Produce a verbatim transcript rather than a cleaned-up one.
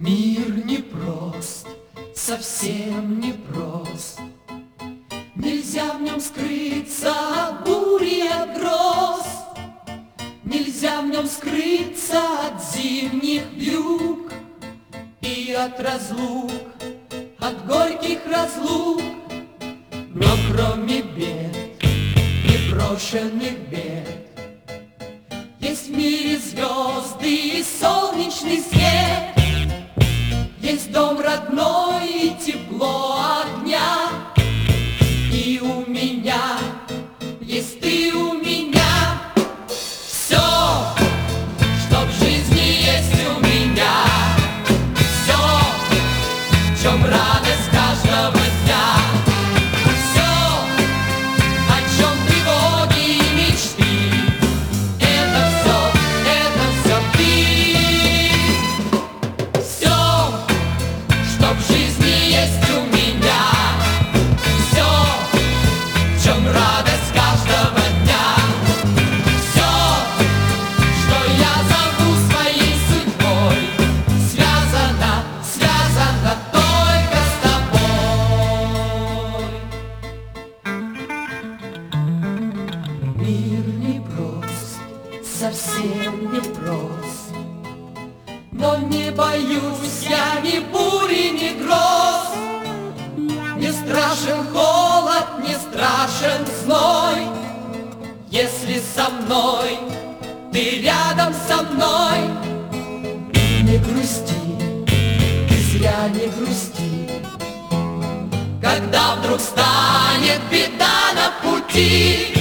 Мир непрост, совсем непрост. Нельзя в нем скрыться от бури, от гроз. Нельзя в нем скрыться от зимних вьюг и от разлук, от горьких разлук. Но кроме бед, непрошенных бед, есть в мире звезды и солнечный свет. Есть дом родной и тепло огня. И у меня есть ты у меня. Все, что в жизни есть у меня. Все, в чем радость каждого дня. Все, о чем тревоги и мечты. Это все, это все ты. Все, что в жизни есть у меня. Все, в чем радость каждого дня. Все, что я зову своей судьбой, связано, связано только с тобой. Мир непрост, совсем непрост, но не боюсь я ни бури, ни гроз. Не страшен холод, не страшен зной, если со мной, ты рядом со мной. И не грусти, ты зря не грусти, когда вдруг станет беда на пути.